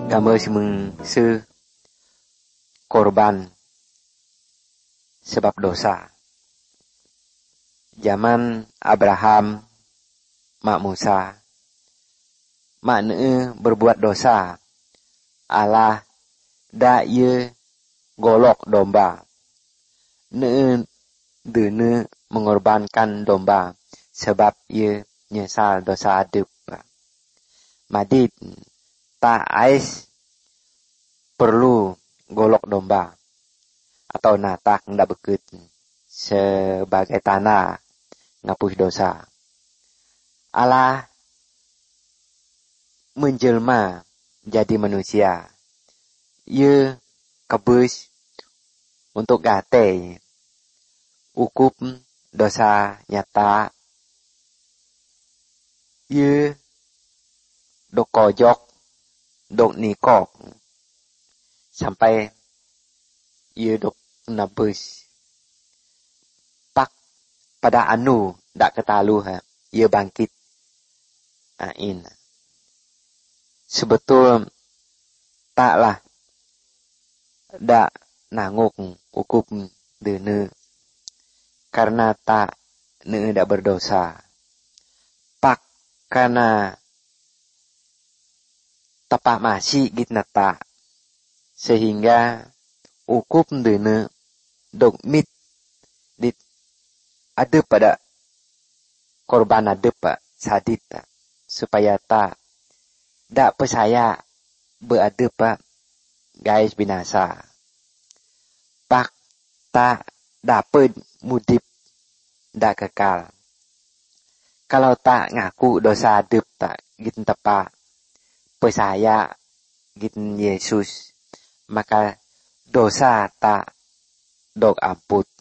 Gambar semeng korban sebab dosa. Zaman Abraham, mak Musa, mak berbuat dosa. Allah dak ye golok domba. Dene mengorbankan domba sebab ye nyesal dosa adep. Madit tak ais perlu golok domba atau natak ndak beket sebagai tanah ngapus dosa. Allah menjelma jadi manusia. Ye kebus untuk gate ukup dosa nyata. Ye dok kojok, dok nikok sampai ye dok nabus. Pak pada anu dak ketalu ye bangkit. In. Sebetul taklah dak nanguk ukup dene karena tak ne dak berdosa. Pak karena tapak masih git nata sehingga ukup dene dok mit dit ada pada korban ada pak sadit supaya tak dak percaya berada pak guys binasa. Pak tak dapat mudip dak kekal. Kalau tak ngaku dosa adep tak gitu tepak percaya gitu Yesus, maka dosa tak dok amput.